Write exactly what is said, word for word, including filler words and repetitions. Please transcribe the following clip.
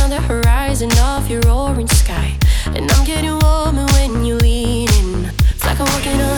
on the horizon of your orange sky. And I'm getting warmer when you lean in. It's like I'm walking on